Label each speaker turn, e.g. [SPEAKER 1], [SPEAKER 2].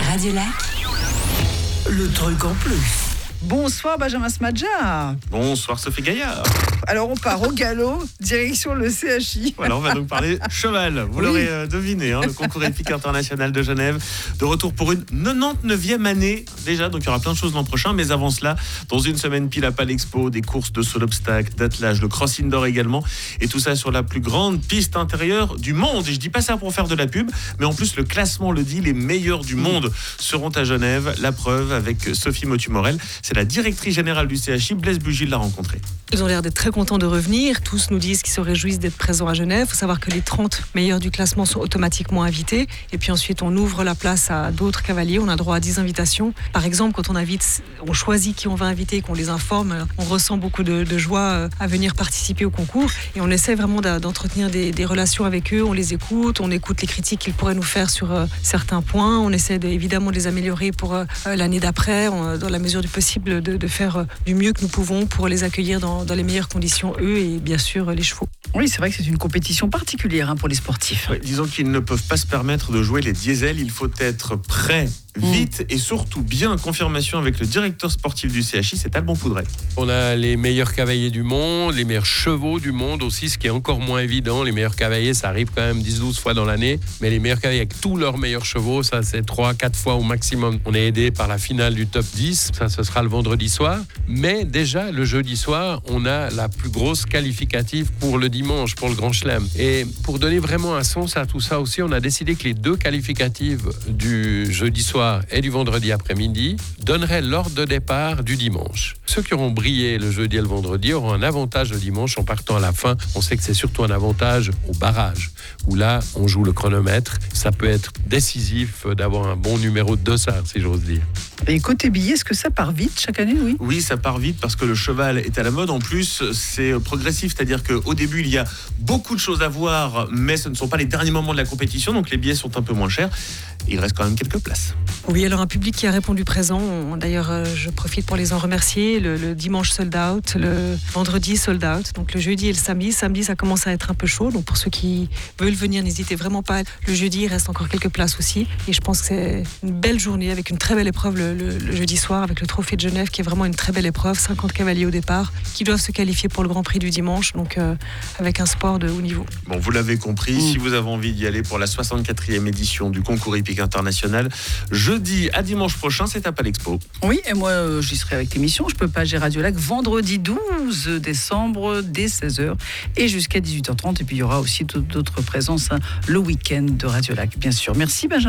[SPEAKER 1] Radiolac, le truc en plus.
[SPEAKER 2] Bonsoir Benjamin Smadja.
[SPEAKER 3] Bonsoir Sophie Gaillard.
[SPEAKER 2] Alors on part au galop, direction le CHI.
[SPEAKER 3] Voilà, on va donc parler cheval. Vous l'aurez deviné, le concours épique international de Genève. De retour pour une 99e année déjà, donc il y aura plein de choses l'an prochain. Mais avant cela, dans une semaine pile à Palexpo, des courses de saut d'obstacle, d'attelage, le cross indoor également. Et tout ça sur la plus grande piste intérieure du monde. Et je dis pas ça pour faire de la pub, mais en plus le classement le dit, les meilleurs du monde seront à Genève. La preuve avec Sophie Motu-Morel. C'est la directrice générale du CHI, Blaise Bugil, l'a rencontrée.
[SPEAKER 4] Ils ont l'air d'être très contents de revenir. Tous nous disent qu'ils se réjouissent d'être présents à Genève. Il faut savoir que les 30 meilleurs du classement sont automatiquement invités. Et puis ensuite, on ouvre la place à d'autres cavaliers. On a droit à 10 invitations. Par exemple, quand on invite, on choisit qui on va inviter, qu'on les informe. On ressent beaucoup de joie à venir participer au concours. Et on essaie vraiment d'entretenir des relations avec eux. On les écoute. On écoute les critiques qu'ils pourraient nous faire sur certains points. On essaie évidemment de les améliorer pour l'année d'après, dans la mesure du possible, de faire du mieux que nous pouvons pour les accueillir dans les meilleures conditions, eux et bien sûr les chevaux.
[SPEAKER 2] Oui, c'est vrai que c'est une compétition particulière pour les sportifs.
[SPEAKER 3] Ouais, disons qu'ils ne peuvent pas se permettre de jouer les diesels. Il faut être prêt, vite et surtout bien. Confirmation avec le directeur sportif du CHI, c'est Alban Poudret.
[SPEAKER 5] On a les meilleurs cavaliers du monde, les meilleurs chevaux du monde aussi, ce qui est encore moins évident. Les meilleurs cavaliers, ça arrive quand même 10-12 fois dans l'année. Mais les meilleurs cavaliers avec tous leurs meilleurs chevaux, ça c'est 3-4 fois au maximum. On est aidé par la finale du top 10. Ça, ce sera le vendredi soir. Mais déjà, le jeudi soir, on a la plus grosse qualificative pour le dimanche, pour le Grand Chelem. Et pour donner vraiment un sens à tout ça aussi, on a décidé que les deux qualificatives du jeudi soir et du vendredi après-midi donneraient l'ordre de départ du dimanche. Ceux qui auront brillé le jeudi et le vendredi auront un avantage le dimanche en partant à la fin. On sait que c'est surtout un avantage au barrage, où là, on joue le chronomètre. Ça peut être décisif d'avoir un bon numéro de dossard, si j'ose dire.
[SPEAKER 2] Et côté billets, est-ce que ça part vite chaque année, oui ?
[SPEAKER 3] Oui, ça part vite parce que le cheval est à la mode. En plus, c'est progressif, c'est-à-dire qu'au début, il y a beaucoup de choses à voir, mais ce ne sont pas les derniers moments de la compétition, donc les billets sont un peu moins chers. Il reste quand même quelques places.
[SPEAKER 4] Oui, alors un public qui a répondu présent. D'ailleurs, je profite pour les en remercier. Le dimanche sold out, le vendredi sold out, donc le jeudi et le samedi. Samedi, ça commence à être un peu chaud, donc pour ceux qui veulent venir, n'hésitez vraiment pas. Le jeudi, il reste encore quelques places aussi. Et je pense que c'est une belle journée avec une très belle épreuve le jeudi soir avec le Trophée de Genève qui est vraiment une très belle épreuve. 50 cavaliers au départ qui doivent se qualifier pour le Grand Prix du dimanche, donc avec un sport de haut niveau.
[SPEAKER 3] Bon, vous l'avez compris, si vous avez envie d'y aller pour la 64e édition du concours hippique international, jeudi à dimanche prochain, c'est à Palexpo.
[SPEAKER 2] Oui, et moi j'y serai avec l'émission. Je peux pas gérer Radiolac vendredi 12 décembre dès 16h et jusqu'à 18h30. Et puis il y aura aussi d'autres présences le week-end de Radiolac, bien sûr. Merci Benjamin.